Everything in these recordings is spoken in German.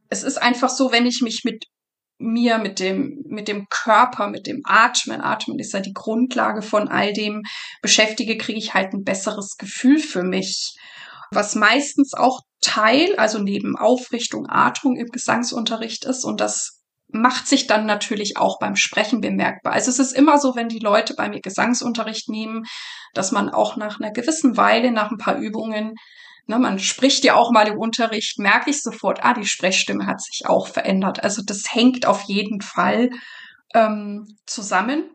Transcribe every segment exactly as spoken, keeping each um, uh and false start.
es ist einfach so, wenn ich mich mit mir, mit dem, mit dem Körper, mit dem Atmen, Atmen ist ja die Grundlage von all dem, beschäftige, kriege ich halt ein besseres Gefühl für mich. Was meistens auch Teil, also neben Aufrichtung, Atmung im Gesangsunterricht ist, und das macht sich dann natürlich auch beim Sprechen bemerkbar. Also es ist immer so, wenn die Leute bei mir Gesangsunterricht nehmen, dass man auch nach einer gewissen Weile, nach ein paar Übungen, ne, man spricht ja auch mal im Unterricht, merke ich sofort, ah, die Sprechstimme hat sich auch verändert. Also das hängt auf jeden Fall ähm, zusammen.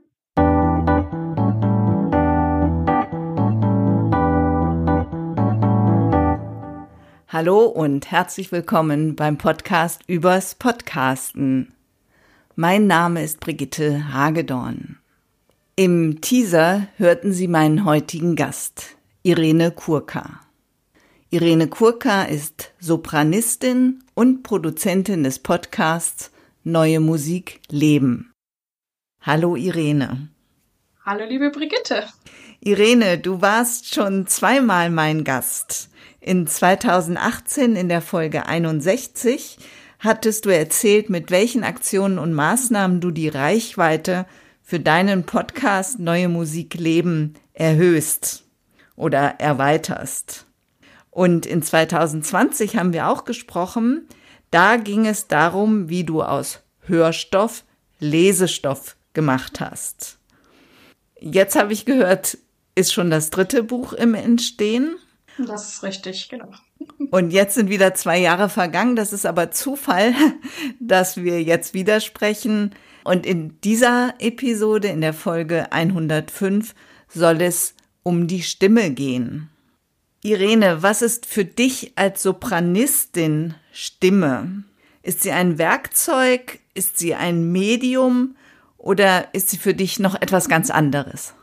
Hallo und herzlich willkommen beim Podcast übers Podcasten. Mein Name ist Brigitte Hagedorn. Im Teaser hörten Sie meinen heutigen Gast, Irene Kurka. Irene Kurka ist Sopranistin und Produzentin des Podcasts Neue Musik Leben. Hallo Irene. Hallo liebe Brigitte. Irene, du warst schon zweimal mein Gast. In zweitausendachtzehn in der Folge einundsechzig hattest du erzählt, mit welchen Aktionen und Maßnahmen du die Reichweite für deinen Podcast Neue Musik Leben erhöhst oder erweiterst. Und in zweitausendzwanzig haben wir auch gesprochen, da ging es darum, wie du aus Hörstoff Lesestoff gemacht hast. Jetzt habe ich gehört, ist schon das dritte Buch im Entstehen. Das ist richtig, genau. Und jetzt sind wieder zwei Jahre vergangen. Das ist aber Zufall, dass wir jetzt wieder sprechen. Und in dieser Episode, in der Folge hundertfünf, soll es um die Stimme gehen. Irene, was ist für dich als Sopranistin Stimme? Ist sie ein Werkzeug? Ist sie ein Medium? Oder ist sie für dich noch etwas ganz anderes?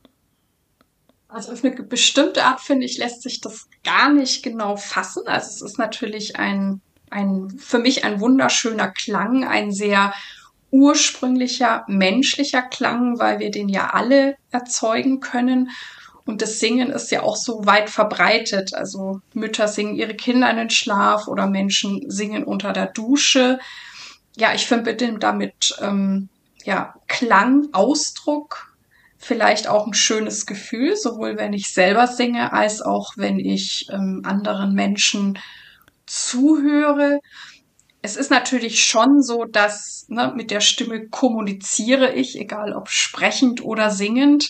Also auf eine bestimmte Art, finde ich, lässt sich das gar nicht genau fassen. Also es ist natürlich ein, ein, für mich ein wunderschöner Klang, ein sehr ursprünglicher, menschlicher Klang, weil wir den ja alle erzeugen können. Und das Singen ist ja auch so weit verbreitet. Also Mütter singen ihre Kinder in den Schlaf oder Menschen singen unter der Dusche. Ja, ich verbinde damit ähm, ja, Klang, Ausdruck, vielleicht auch ein schönes Gefühl, sowohl wenn ich selber singe, als auch wenn ich ähm, anderen Menschen zuhöre. Es ist natürlich schon so, dass ne, mit der Stimme kommuniziere ich, egal ob sprechend oder singend.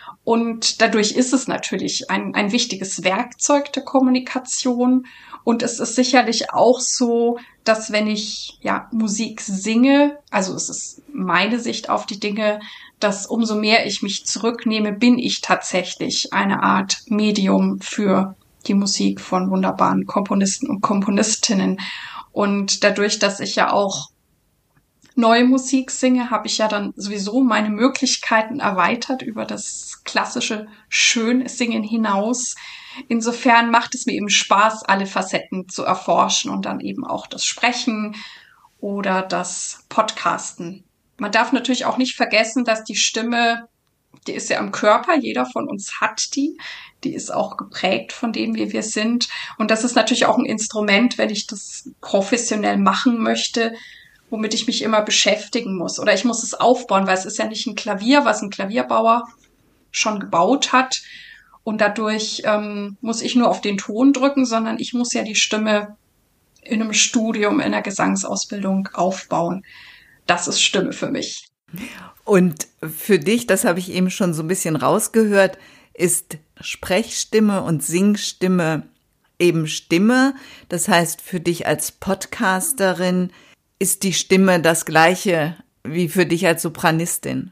Und dadurch ist es natürlich ein, ein wichtiges Werkzeug der Kommunikation. Und es ist sicherlich auch so, dass wenn ich ja Musik singe, also es ist meine Sicht auf die Dinge, dass umso mehr ich mich zurücknehme, bin ich tatsächlich eine Art Medium für die Musik von wunderbaren Komponisten und Komponistinnen. Und dadurch, dass ich ja auch neue Musik singe, habe ich ja dann sowieso meine Möglichkeiten erweitert über das klassische Schönsingen hinaus. Insofern macht es mir eben Spaß, alle Facetten zu erforschen und dann eben auch das Sprechen oder das Podcasten. Man darf natürlich auch nicht vergessen, dass die Stimme, die ist ja im Körper, jeder von uns hat die. Die ist auch geprägt von dem, wie wir sind. Und das ist natürlich auch ein Instrument, wenn ich das professionell machen möchte, womit ich mich immer beschäftigen muss. Oder ich muss es aufbauen, weil es ist ja nicht ein Klavier, was ein Klavierbauer schon gebaut hat. Und dadurch ähm, muss ich nur auf den Ton drücken, sondern ich muss ja die Stimme in einem Studium, in einer Gesangsausbildung aufbauen. Das ist Stimme für mich. Und für dich, das habe ich eben schon so ein bisschen rausgehört, ist Sprechstimme und Singstimme eben Stimme. Das heißt, für dich als Podcasterin ist die Stimme das Gleiche wie für dich als Sopranistin?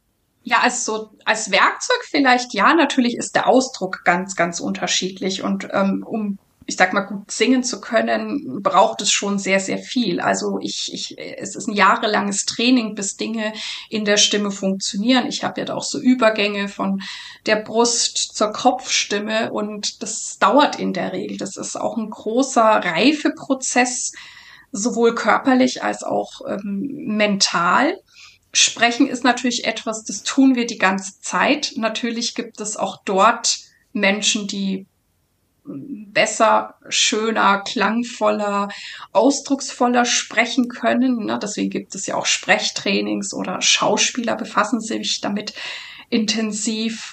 Ja, also als Werkzeug vielleicht ja. Natürlich ist der Ausdruck ganz, ganz unterschiedlich. Und ähm, um ich sag mal, gut singen zu können, braucht es schon sehr, sehr viel. Also ich, ich, es ist ein jahrelanges Training, bis Dinge in der Stimme funktionieren. Ich habe ja da auch so Übergänge von der Brust zur Kopfstimme und das dauert in der Regel. Das ist auch ein großer Reifeprozess, sowohl körperlich als auch ähm, mental. Sprechen ist natürlich etwas, das tun wir die ganze Zeit. Natürlich gibt es auch dort Menschen, die besser, schöner, klangvoller, ausdrucksvoller sprechen können. Ne? Deswegen gibt es ja auch Sprechtrainings oder Schauspieler befassen sich damit intensiv.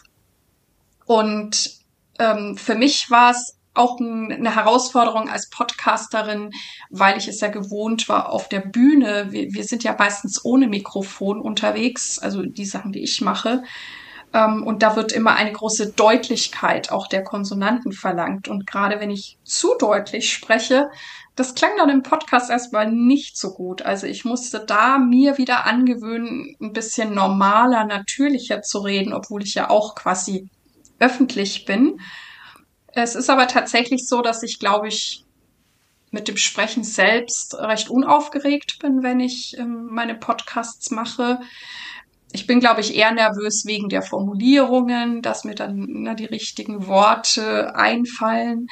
Und ähm, für mich war es auch ein, eine Herausforderung als Podcasterin, weil ich es ja gewohnt war auf der Bühne. Wir, wir sind ja meistens ohne Mikrofon unterwegs, also die Sachen, die ich mache. Und da wird immer eine große Deutlichkeit auch der Konsonanten verlangt. Und gerade wenn ich zu deutlich spreche, das klang dann im Podcast erstmal nicht so gut. Also ich musste da mir wieder angewöhnen, ein bisschen normaler, natürlicher zu reden, obwohl ich ja auch quasi öffentlich bin. Es ist aber tatsächlich so, dass ich, glaube ich, mit dem Sprechen selbst recht unaufgeregt bin, wenn ich ähm, meine Podcasts mache. Ich bin, glaube ich, eher nervös wegen der Formulierungen, dass mir dann na, die richtigen Worte einfallen.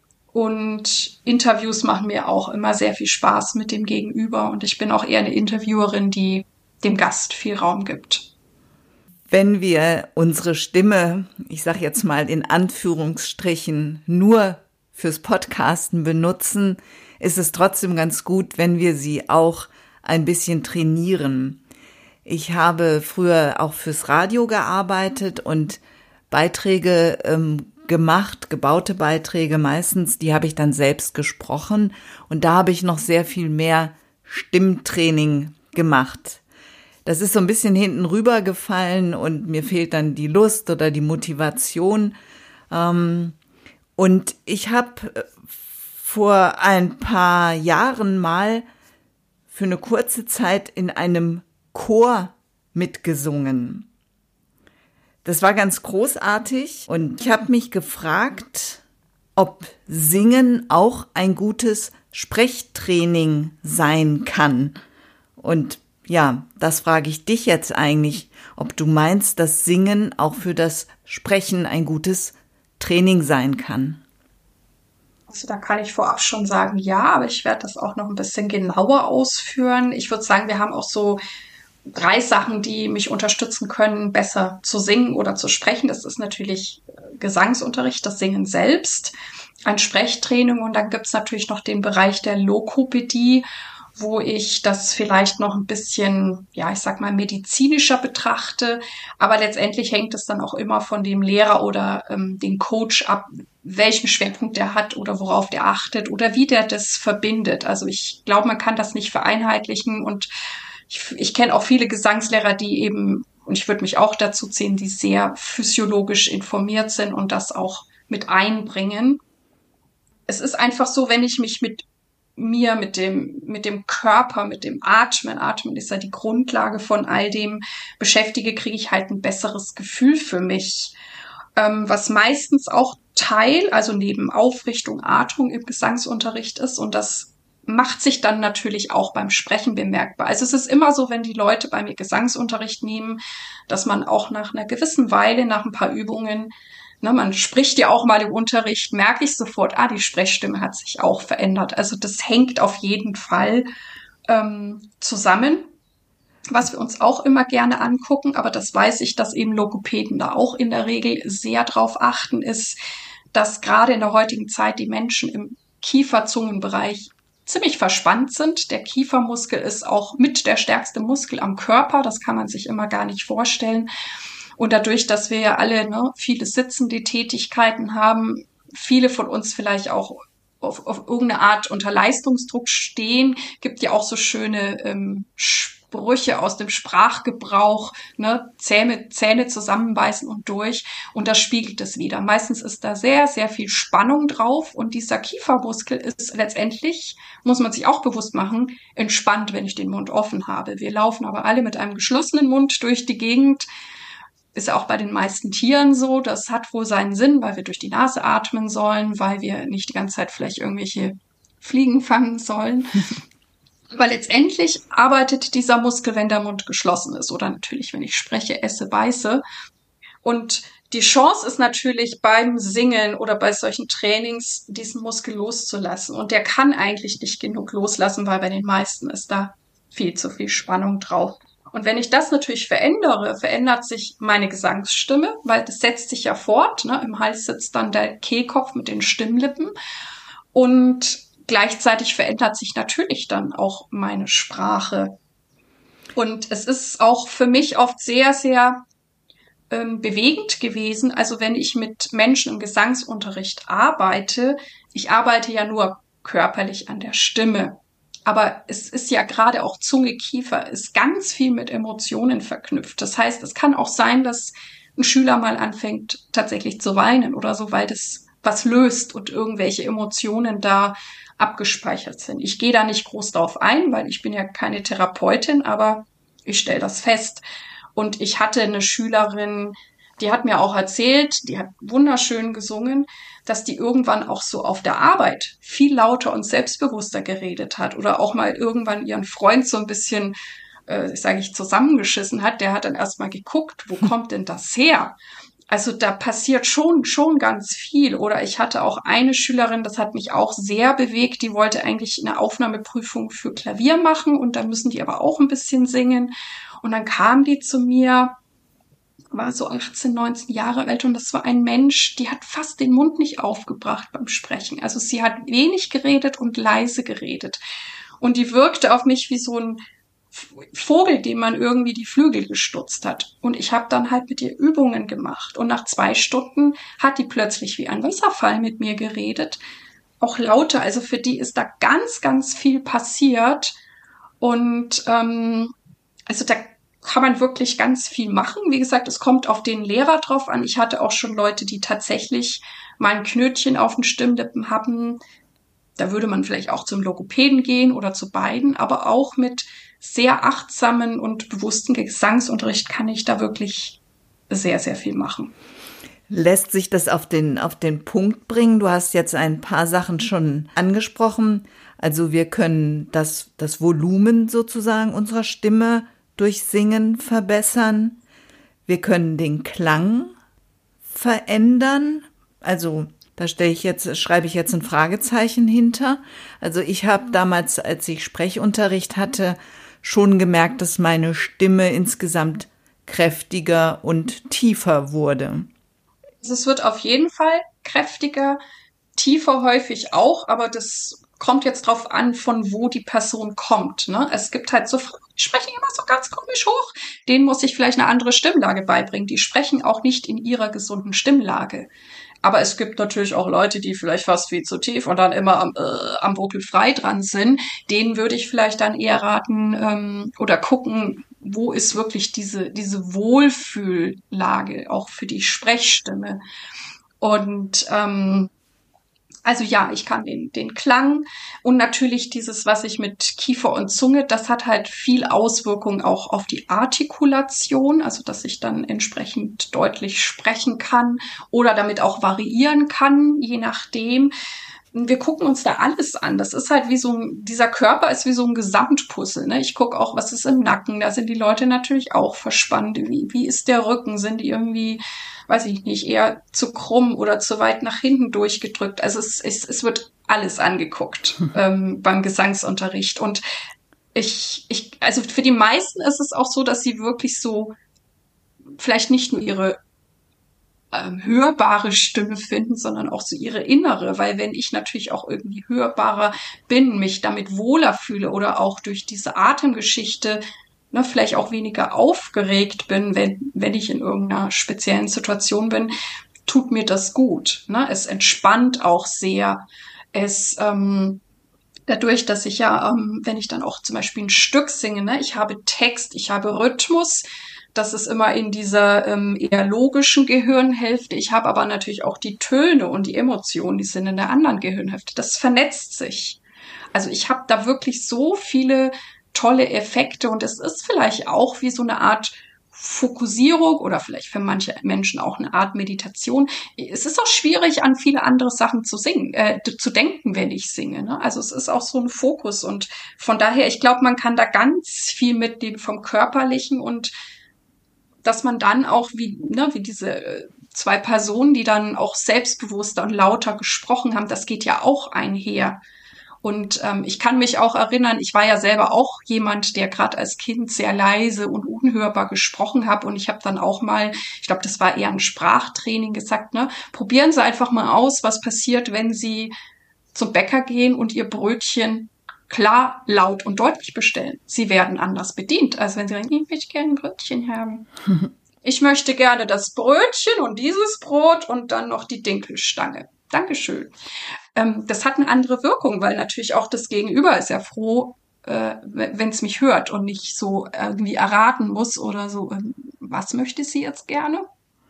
Und Interviews machen mir auch immer sehr viel Spaß mit dem Gegenüber. Und ich bin auch eher eine Interviewerin, die dem Gast viel Raum gibt. Wenn wir unsere Stimme, ich sage jetzt mal in Anführungsstrichen, nur fürs Podcasten benutzen, ist es trotzdem ganz gut, wenn wir sie auch ein bisschen trainieren. Ich habe früher auch fürs Radio gearbeitet und Beiträge ähm, gemacht, gebaute Beiträge meistens, die habe ich dann selbst gesprochen und da habe ich noch sehr viel mehr Stimmtraining gemacht. Das ist so ein bisschen hinten rübergefallen und mir fehlt dann die Lust oder die Motivation. Ähm, und ich habe vor ein paar Jahren mal für eine kurze Zeit in einem Chor mitgesungen. Das war ganz großartig und ich habe mich gefragt, ob Singen auch ein gutes Sprechtraining sein kann. Und ja, das frage ich dich jetzt eigentlich, ob du meinst, dass Singen auch für das Sprechen ein gutes Training sein kann. Also da kann ich vorab schon sagen, ja, aber ich werde das auch noch ein bisschen genauer ausführen. Ich würde sagen, wir haben auch so drei Sachen, die mich unterstützen können, besser zu singen oder zu sprechen. Das ist natürlich Gesangsunterricht, das Singen selbst, ein Sprechtraining und dann gibt's natürlich noch den Bereich der Logopädie, wo ich das vielleicht noch ein bisschen, ja, ich sag mal, medizinischer betrachte. Aber letztendlich hängt es dann auch immer von dem Lehrer oder ähm, dem Coach ab, welchen Schwerpunkt der hat oder worauf der achtet oder wie der das verbindet. Also ich glaube, man kann das nicht vereinheitlichen und ich, ich kenne auch viele Gesangslehrer, die eben, und ich würde mich auch dazu zählen, die sehr physiologisch informiert sind und das auch mit einbringen. Es ist einfach so, wenn ich mich mit mir, mit dem, mit dem Körper, mit dem Atmen, Atmen ist ja die Grundlage von all dem, beschäftige, kriege ich halt ein besseres Gefühl für mich. Ähm, was meistens auch Teil, also neben Aufrichtung, Atmung im Gesangsunterricht ist und das macht sich dann natürlich auch beim Sprechen bemerkbar. Also es ist immer so, wenn die Leute bei mir Gesangsunterricht nehmen, dass man auch nach einer gewissen Weile, nach ein paar Übungen, ne, man spricht ja auch mal im Unterricht, merke ich sofort, ah, die Sprechstimme hat sich auch verändert. Also das hängt auf jeden Fall ähm, zusammen. Was wir uns auch immer gerne angucken, aber das weiß ich, dass eben Logopäden da auch in der Regel sehr drauf achten, ist, dass gerade in der heutigen Zeit die Menschen im Kiefer-Zungenbereich ziemlich verspannt sind. Der Kiefermuskel ist auch mit der stärkste Muskel am Körper. Das kann man sich immer gar nicht vorstellen. Und dadurch, dass wir ja alle ne, viele sitzende Tätigkeiten haben, viele von uns vielleicht auch auf, auf irgendeine Art unter Leistungsdruck stehen, gibt ja auch so schöne ähm, Sprüche aus dem Sprachgebrauch, ne, Zähne, Zähne zusammenbeißen und durch. Und das spiegelt es wieder. Meistens ist da sehr, sehr viel Spannung drauf. Und dieser Kiefermuskel ist letztendlich, muss man sich auch bewusst machen, entspannt, wenn ich den Mund offen habe. Wir laufen aber alle mit einem geschlossenen Mund durch die Gegend. Ist auch bei den meisten Tieren so. Das hat wohl seinen Sinn, weil wir durch die Nase atmen sollen, weil wir nicht die ganze Zeit vielleicht irgendwelche Fliegen fangen sollen. Aber letztendlich arbeitet dieser Muskel, wenn der Mund geschlossen ist oder natürlich, wenn ich spreche, esse, beiße. Und die Chance ist natürlich beim Singen oder bei solchen Trainings, diesen Muskel loszulassen. Und der kann eigentlich nicht genug loslassen, weil bei den meisten ist da viel zu viel Spannung drauf. Und wenn ich das natürlich verändere, verändert sich meine Gesangsstimme, weil das setzt sich ja fort. Ne? Im Hals sitzt dann der Kehlkopf mit den Stimmlippen. Und gleichzeitig verändert sich natürlich dann auch meine Sprache. Und es ist auch für mich oft sehr, sehr ähm, bewegend gewesen. Also wenn ich mit Menschen im Gesangsunterricht arbeite, ich arbeite ja nur körperlich an der Stimme. Aber es ist ja gerade auch Zunge, Kiefer, ist ganz viel mit Emotionen verknüpft. Das heißt, es kann auch sein, dass ein Schüler mal anfängt, tatsächlich zu weinen oder so, weil das was löst und irgendwelche Emotionen da abgespeichert sind. Ich gehe da nicht groß drauf ein, weil ich bin ja keine Therapeutin, aber ich stelle das fest. Und ich hatte eine Schülerin, die hat mir auch erzählt, die hat wunderschön gesungen, dass die irgendwann auch so auf der Arbeit viel lauter und selbstbewusster geredet hat oder auch mal irgendwann ihren Freund so ein bisschen, äh, sage ich, zusammengeschissen hat. Der hat dann erstmal geguckt, wo kommt denn das her? Also da passiert schon, schon ganz viel. Oder ich hatte auch eine Schülerin, das hat mich auch sehr bewegt, die wollte eigentlich eine Aufnahmeprüfung für Klavier machen und da müssen die aber auch ein bisschen singen. Und dann kam die zu mir, war so achtzehn, neunzehn Jahre alt und das war ein Mensch, die hat fast den Mund nicht aufgebracht beim Sprechen. Also sie hat wenig geredet und leise geredet. Und die wirkte auf mich wie so ein Vogel, dem man irgendwie die Flügel gestutzt hat. Und ich habe dann halt mit ihr Übungen gemacht. Und nach zwei Stunden hat die plötzlich wie ein Wasserfall mit mir geredet. Auch lauter. Also für die ist da ganz, ganz viel passiert. Und ähm, also da kann man wirklich ganz viel machen. Wie gesagt, es kommt auf den Lehrer drauf an. Ich hatte auch schon Leute, die tatsächlich mal ein Knötchen auf den Stimmlippen haben. Da würde man vielleicht auch zum Logopäden gehen oder zu beiden. Aber auch mit sehr achtsamen und bewussten Gesangsunterricht kann ich da wirklich sehr, sehr viel machen. Lässt sich das auf den, auf den Punkt bringen? Du hast jetzt ein paar Sachen schon angesprochen. Also wir können das, das Volumen sozusagen unserer Stimme durch Singen verbessern. Wir können den Klang verändern. Also da stelle ich jetzt, schreibe ich jetzt ein Fragezeichen hinter. Also ich habe damals, als ich Sprechunterricht hatte, schon gemerkt, dass meine Stimme insgesamt kräftiger und tiefer wurde. Es wird auf jeden Fall kräftiger, tiefer häufig auch, aber das kommt jetzt drauf an, von wo die Person kommt. Ne? Es gibt halt so, die sprechen immer so ganz komisch hoch. Denen muss ich vielleicht eine andere Stimmlage beibringen. Die sprechen auch nicht in ihrer gesunden Stimmlage. Aber es gibt natürlich auch Leute, die vielleicht fast viel zu tief und dann immer am, äh, am Buckel frei dran sind. Denen würde ich vielleicht dann eher raten ähm, oder gucken, wo ist wirklich diese, diese Wohlfühllage auch für die Sprechstimme. Und ähm, also ja, ich kann den, den Klang und natürlich dieses, was ich mit Kiefer und Zunge, das hat halt viel Auswirkung auch auf die Artikulation, also dass ich dann entsprechend deutlich sprechen kann oder damit auch variieren kann, je nachdem. Wir gucken uns da alles an. Das ist halt wie so ein, dieser Körper ist wie so ein Gesamtpuzzle. Ne? Ich gucke auch, was ist im Nacken. Da sind die Leute natürlich auch verspannt. Wie, wie ist der Rücken? Sind die irgendwie, weiß ich nicht, eher zu krumm oder zu weit nach hinten durchgedrückt? Also es, es, es wird alles angeguckt ähm, beim Gesangsunterricht. Und ich, ich, also für die meisten ist es auch so, dass sie wirklich so vielleicht nicht nur ihre Ähm, hörbare Stimme finden, sondern auch so ihre innere, weil wenn ich natürlich auch irgendwie hörbarer bin, mich damit wohler fühle oder auch durch diese Atemgeschichte ne, vielleicht auch weniger aufgeregt bin, wenn, wenn ich in irgendeiner speziellen Situation bin, tut mir das gut. Ne? Es entspannt auch sehr. Es ähm, dadurch, dass ich ja, ähm, wenn ich dann auch zum Beispiel ein Stück singe, ne, ich habe Text, ich habe Rhythmus, das ist immer in dieser ähm, eher logischen Gehirnhälfte. Ich habe aber natürlich auch die Töne und die Emotionen, die sind in der anderen Gehirnhälfte. Das vernetzt sich. Also ich habe da wirklich so viele tolle Effekte und es ist vielleicht auch wie so eine Art Fokussierung oder vielleicht für manche Menschen auch eine Art Meditation. Es ist auch schwierig, an viele andere Sachen zu singen, äh, zu denken, wenn ich singe. Ne? Also es ist auch so ein Fokus und von daher, ich glaube, man kann da ganz viel mitnehmen vom Körperlichen und dass man dann auch wie, ne, wie diese zwei Personen, die dann auch selbstbewusster und lauter gesprochen haben, das geht ja auch einher. Und ähm, ich kann mich auch erinnern, ich war ja selber auch jemand, der gerade als Kind sehr leise und unhörbar gesprochen hat. Und ich habe dann auch mal, ich glaube, das war eher ein Sprachtraining, gesagt, ne, probieren Sie einfach mal aus, was passiert, wenn Sie zum Bäcker gehen und Ihr Brötchen klar, laut und deutlich bestellen. Sie werden anders bedient, als wenn Sie sagen, ich möchte gerne ein Brötchen haben. Ich möchte gerne das Brötchen und dieses Brot und dann noch die Dinkelstange. Dankeschön. Ähm, das hat eine andere Wirkung, weil natürlich auch das Gegenüber ist ja froh, äh, wenn es mich hört und nicht so irgendwie erraten muss oder so, ähm, was möchte sie jetzt gerne?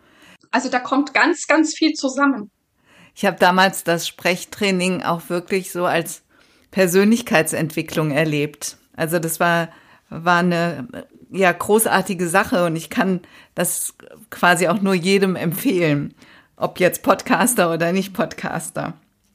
Also da kommt ganz, ganz viel zusammen. Ich habe damals das Sprechtraining auch wirklich so als Persönlichkeitsentwicklung erlebt. Also das war, war eine ja, großartige Sache und ich kann das quasi auch nur jedem empfehlen, ob jetzt Podcaster oder nicht Podcaster.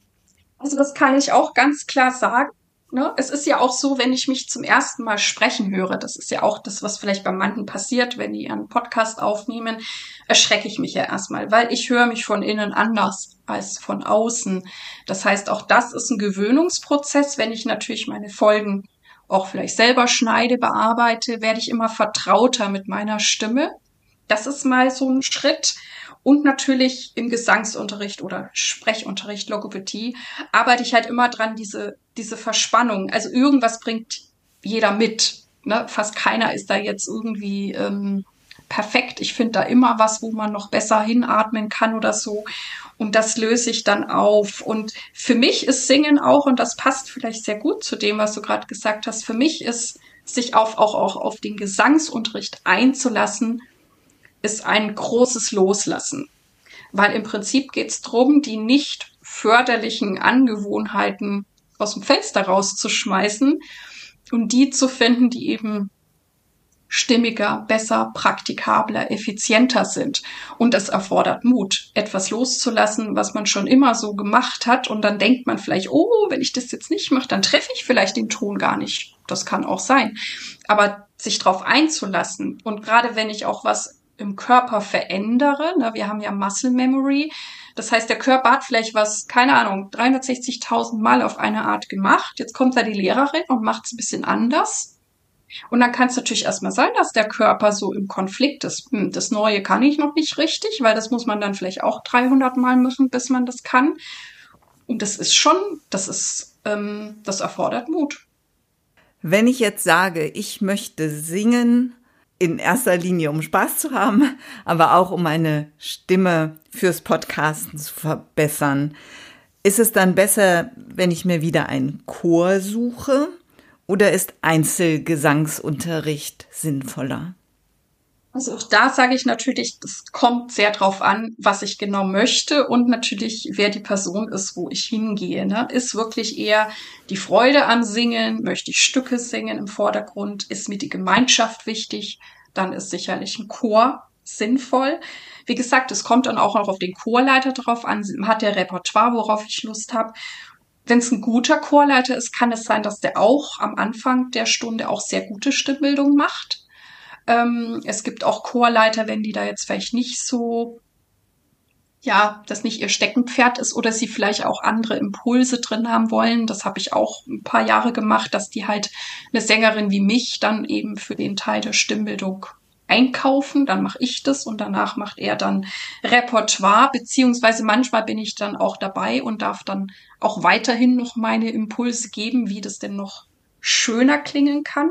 Also das kann ich auch ganz klar sagen. Ne? Es ist ja auch so, wenn ich mich zum ersten Mal sprechen höre, das ist ja auch das, was vielleicht bei manchen passiert, wenn die einen Podcast aufnehmen, erschrecke ich mich ja erstmal, weil ich höre mich von innen anders als von außen. Das heißt, auch das ist ein Gewöhnungsprozess. Wenn ich natürlich meine Folgen auch vielleicht selber schneide, bearbeite, werde ich immer vertrauter mit meiner Stimme. Das ist mal so ein Schritt. Und natürlich im Gesangsunterricht oder Sprechunterricht, Logopädie, arbeite ich halt immer dran, diese, diese Verspannung. Also irgendwas bringt jeder mit. Ne? Fast keiner ist da jetzt irgendwie ähm, perfekt. Ich finde da immer was, wo man noch besser hinatmen kann oder so. Und das löse ich dann auf. Und für mich ist Singen auch, und das passt vielleicht sehr gut zu dem, was du gerade gesagt hast, für mich ist, sich auf, auch, auch auf den Gesangsunterricht einzulassen, ist ein großes Loslassen. Weil im Prinzip geht es darum, die nicht förderlichen Angewohnheiten aus dem Fenster rauszuschmeißen und die zu finden, die eben stimmiger, besser, praktikabler, effizienter sind. Und das erfordert Mut, etwas loszulassen, was man schon immer so gemacht hat. Und dann denkt man vielleicht, oh, wenn ich das jetzt nicht mache, dann treffe ich vielleicht den Ton gar nicht. Das kann auch sein. Aber sich darauf einzulassen und gerade wenn ich auch was im Körper verändere, ne, wir haben ja Muscle Memory, das heißt, der Körper hat vielleicht was, keine Ahnung, dreihundertsechzigtausend Mal auf eine Art gemacht, jetzt kommt da die Lehrerin und macht es ein bisschen anders und dann kann es natürlich erstmal sein, dass der Körper so im Konflikt ist, hm, das Neue kann ich noch nicht richtig, weil das muss man dann vielleicht auch dreihundert Mal machen, bis man das kann und das ist schon, das ist, ähm, das erfordert Mut. Wenn ich jetzt sage, ich möchte singen, in erster Linie, um Spaß zu haben, aber auch um meine Stimme fürs Podcasten zu verbessern. Ist es dann besser, wenn ich mir wieder einen Chor suche oder ist Einzelgesangsunterricht sinnvoller? Also auch da sage ich natürlich, das kommt sehr drauf an, was ich genau möchte und natürlich, wer die Person ist, wo ich hingehe. Ne? Ist wirklich eher die Freude am Singen, möchte ich Stücke singen im Vordergrund, ist mir die Gemeinschaft wichtig, dann ist sicherlich ein Chor sinnvoll. Wie gesagt, es kommt dann auch noch auf den Chorleiter drauf an, hat der Repertoire, worauf ich Lust habe. Wenn es ein guter Chorleiter ist, kann es sein, dass der auch am Anfang der Stunde auch sehr gute Stimmbildung macht. Ähm, es gibt auch Chorleiter, wenn die da jetzt vielleicht nicht so, ja, das nicht ihr Steckenpferd ist oder sie vielleicht auch andere Impulse drin haben wollen. Das habe ich auch ein paar Jahre gemacht, dass die halt eine Sängerin wie mich dann eben für den Teil der Stimmbildung einkaufen. Dann mache ich das und danach macht er dann Repertoire, beziehungsweise manchmal bin ich dann auch dabei und darf dann auch weiterhin noch meine Impulse geben, wie das denn noch schöner klingen kann.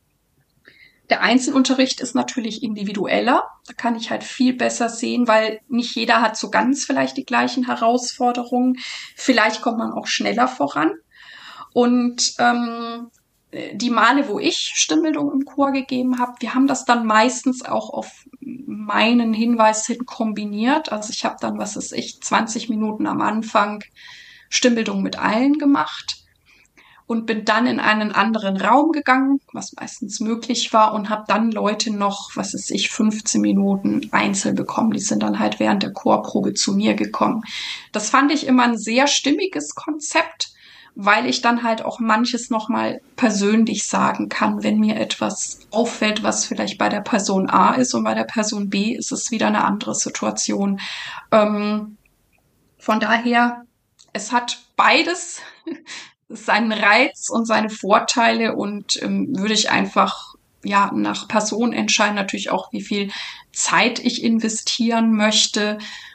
Der Einzelunterricht ist natürlich individueller. Da kann ich halt viel besser sehen, weil nicht jeder hat so ganz vielleicht die gleichen Herausforderungen. Vielleicht kommt man auch schneller voran. Und ähm, die Male, wo ich Stimmbildung im Chor gegeben habe, wir haben das dann meistens auch auf meinen Hinweis hin kombiniert. Also ich habe dann, was weiß ich, zwanzig Minuten am Anfang Stimmbildung mit allen gemacht. Und bin dann in einen anderen Raum gegangen, was meistens möglich war, und habe dann Leute noch, was weiß ich, fünfzehn Minuten einzeln bekommen. Die sind dann halt während der Chorprobe zu mir gekommen. Das fand ich immer ein sehr stimmiges Konzept, weil ich dann halt auch manches nochmal persönlich sagen kann, wenn mir etwas auffällt, was vielleicht bei der Person A ist und bei der Person B ist es wieder eine andere Situation. Ähm, von daher, es hat beides seinen Reiz und seine Vorteile und ähm, würde ich einfach ja nach Person entscheiden, natürlich auch, wie viel Zeit ich investieren möchte.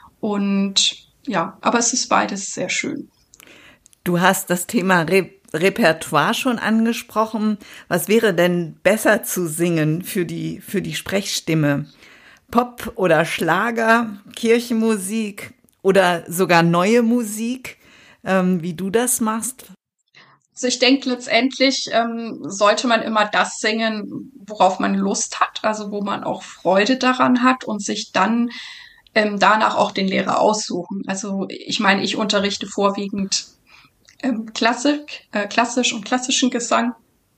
Und ja, aber es ist beides sehr schön. Du hast das Thema Re- Repertoire schon angesprochen. Was wäre denn besser zu singen für die, für die Sprechstimme? Pop oder Schlager, Kirchenmusik oder sogar neue Musik, ähm, wie du das machst? Also ich denke, letztendlich ähm, sollte man immer das singen, worauf man Lust hat, also wo man auch Freude daran hat und sich dann ähm, danach auch den Lehrer aussuchen. Also ich meine, ich unterrichte vorwiegend ähm, Klassik, äh, klassisch und klassischen Gesang.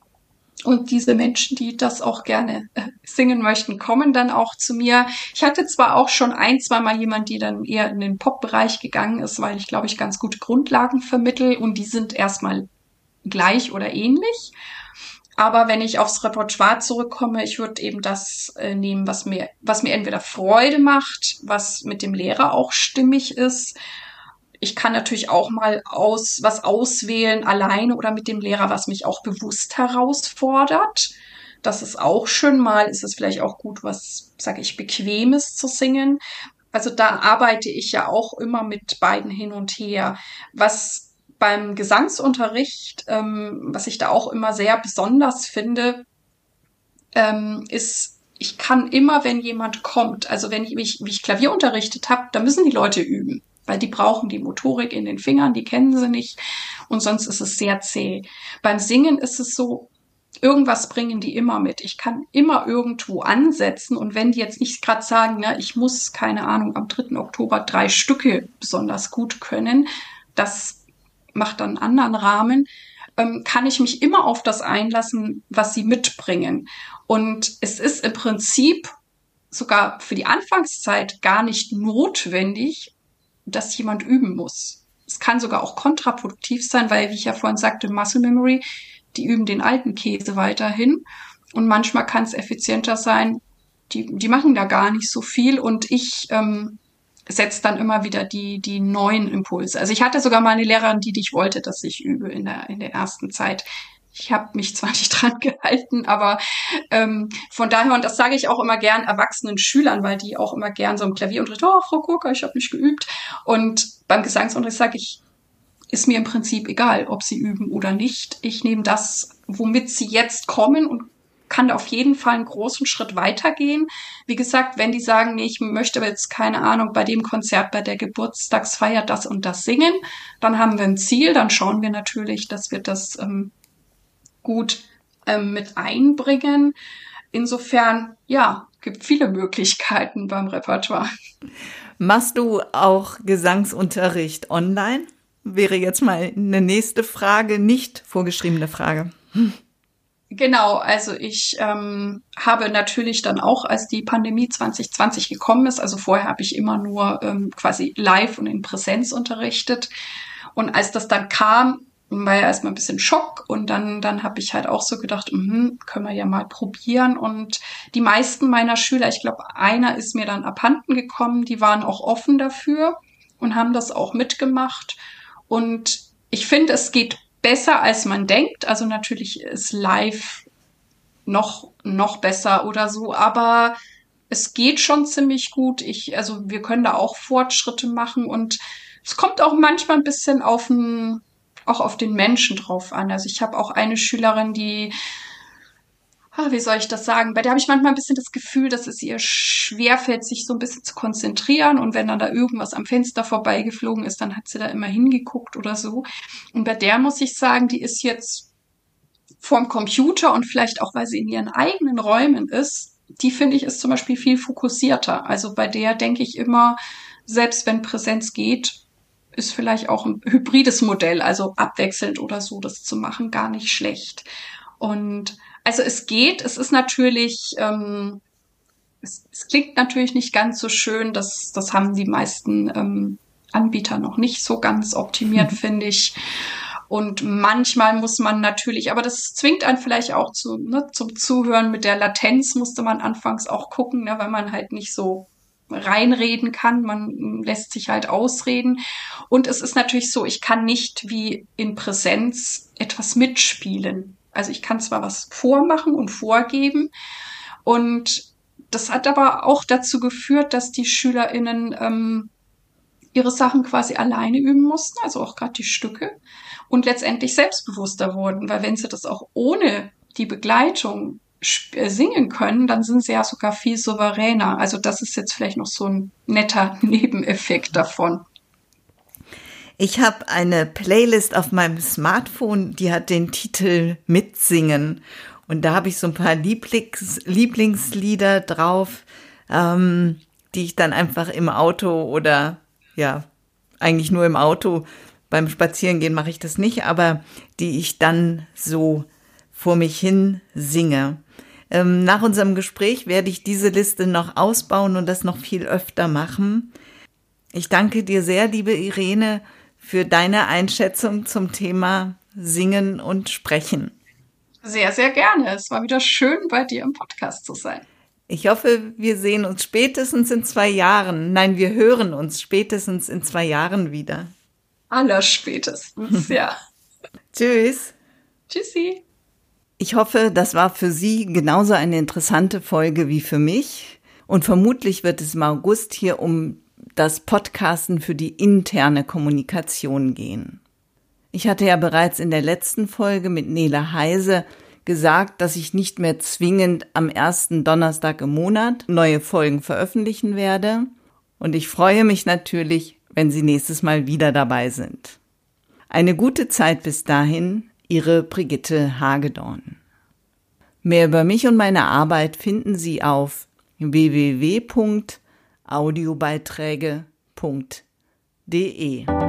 Und diese Menschen, die das auch gerne äh, singen möchten, kommen dann auch zu mir. Ich hatte zwar auch schon ein, zwei Mal jemand, die dann eher in den Pop-Bereich gegangen ist, weil ich, glaube ich, ganz gute Grundlagen vermittel und die sind erstmal gleich oder ähnlich. Aber wenn ich aufs Repertoire zurückkomme, ich würde eben das äh, nehmen, was mir, was mir entweder Freude macht, was mit dem Lehrer auch stimmig ist. Ich kann natürlich auch mal aus, was auswählen, alleine oder mit dem Lehrer, was mich auch bewusst herausfordert. Das ist auch schön. Mal ist es vielleicht auch gut, was, sage ich, Bequemes zu singen. Also da arbeite ich ja auch immer mit beiden hin und her. Was beim Gesangsunterricht, ähm, was ich da auch immer sehr besonders finde, ähm, ist, ich kann immer, wenn jemand kommt, also wenn ich mich, wie ich Klavier unterrichtet habe, da müssen die Leute üben, weil die brauchen die Motorik in den Fingern, die kennen sie nicht und sonst ist es sehr zäh. Beim Singen ist es so, irgendwas bringen die immer mit. Ich kann immer irgendwo ansetzen und wenn die jetzt nicht gerade sagen, ne, ich muss, keine Ahnung, am dritten Oktober drei Stücke besonders gut können, das macht dann einen anderen Rahmen, ähm, kann ich mich immer auf das einlassen, was sie mitbringen. Und es ist im Prinzip sogar für die Anfangszeit gar nicht notwendig, dass jemand üben muss. Es kann sogar auch kontraproduktiv sein, weil, wie ich ja vorhin sagte, Muscle Memory, die üben den alten Käse weiterhin. Und manchmal kann es effizienter sein, die, die machen da gar nicht so viel und ich ähm, setze dann immer wieder die, die neuen Impulse. Also ich hatte sogar mal eine Lehrerin, die dich wollte, dass ich übe in der, in der ersten Zeit. Ich habe mich zwar nicht dran gehalten, aber ähm, von daher, und das sage ich auch immer gern erwachsenen Schülern, weil die auch immer gern so im Klavierunterricht, oh, Frau Kurka, ich habe nicht geübt. Und beim Gesangsunterricht sage ich, ist mir im Prinzip egal, ob sie üben oder nicht. Ich nehme das, womit sie jetzt kommen und kann da auf jeden Fall einen großen Schritt weitergehen. Wie gesagt, wenn die sagen, nee, ich möchte jetzt, keine Ahnung, bei dem Konzert, bei der Geburtstagsfeier das und das singen, dann haben wir ein Ziel, dann schauen wir natürlich, dass wir das ähm, gut ähm, mit einbringen. Insofern, ja, gibt viele Möglichkeiten beim Repertoire. Machst du auch Gesangsunterricht online? Wäre jetzt mal eine nächste Frage, nicht vorgeschriebene Frage. Hm. Genau, also ich ähm, habe natürlich dann auch, als die Pandemie zwanzig zwanzig gekommen ist, also vorher habe ich immer nur ähm, quasi live und in Präsenz unterrichtet. Und als das dann kam, war ja erstmal ein bisschen Schock und dann dann habe ich halt auch so gedacht, mh, können wir ja mal probieren. Und die meisten meiner Schüler, ich glaube, einer ist mir dann abhanden gekommen, die waren auch offen dafür und haben das auch mitgemacht. Und ich finde, es geht besser, als man denkt. Also natürlich ist live noch, noch besser oder so, aber es geht schon ziemlich gut. Ich, also wir können da auch Fortschritte machen und es kommt auch manchmal ein bisschen auf den, auch auf den Menschen drauf an. Also ich habe auch eine Schülerin, die, ah, wie soll ich das sagen? Bei der habe ich manchmal ein bisschen das Gefühl, dass es ihr schwerfällt, sich so ein bisschen zu konzentrieren. Und wenn dann da irgendwas am Fenster vorbeigeflogen ist, dann hat sie da immer hingeguckt oder so. Und bei der muss ich sagen, die ist jetzt vorm Computer und vielleicht auch, weil sie in ihren eigenen Räumen ist, die finde ich ist zum Beispiel viel fokussierter. Also bei der denke ich immer, selbst wenn Präsenz geht, ist vielleicht auch ein hybrides Modell, also abwechselnd oder so, das zu machen, gar nicht schlecht. Und also es geht, es ist natürlich, ähm, es, es klingt natürlich nicht ganz so schön, das, das haben die meisten ähm, Anbieter noch nicht so ganz optimiert, finde ich. Und manchmal muss man natürlich, aber das zwingt einen vielleicht auch zu, ne, zum Zuhören. Mit der Latenz musste man anfangs auch gucken, ne, weil man halt nicht so reinreden kann. Man lässt sich halt ausreden. Und es ist natürlich so, ich kann nicht wie in Präsenz etwas mitspielen. Also ich kann zwar was vormachen und vorgeben. Und das hat aber auch dazu geführt, dass die SchülerInnen ähm, ihre Sachen quasi alleine üben mussten, also auch gerade die Stücke, und letztendlich selbstbewusster wurden. Weil wenn sie das auch ohne die Begleitung singen können, dann sind sie ja sogar viel souveräner. Also das ist jetzt vielleicht noch so ein netter Nebeneffekt davon. Ich habe eine Playlist auf meinem Smartphone, die hat den Titel Mitsingen. Und da habe ich so ein paar Lieblings- Lieblingslieder drauf, ähm, die ich dann einfach im Auto oder ja, eigentlich nur im Auto, beim Spazierengehen mache ich das nicht, aber die ich dann so vor mich hin singe. Ähm, nach unserem Gespräch werde ich diese Liste noch ausbauen und das noch viel öfter machen. Ich danke dir sehr, liebe Irene, für deine Einschätzung zum Thema Singen und Sprechen. Sehr, sehr gerne. Es war wieder schön, bei dir im Podcast zu sein. Ich hoffe, wir sehen uns spätestens in zwei Jahren. Nein, wir hören uns spätestens in zwei Jahren wieder. Allerspätestens, ja. Tschüss. Tschüssi. Ich hoffe, das war für Sie genauso eine interessante Folge wie für mich. Und vermutlich wird es im August hier um das Podcasten für die interne Kommunikation gehen. Ich hatte ja bereits in der letzten Folge mit Nele Heise gesagt, dass ich nicht mehr zwingend am ersten Donnerstag im Monat neue Folgen veröffentlichen werde. Und ich freue mich natürlich, wenn Sie nächstes Mal wieder dabei sind. Eine gute Zeit bis dahin, Ihre Brigitte Hagedorn. Mehr über mich und meine Arbeit finden Sie auf w w w punkt audiobeiträge punkt d e.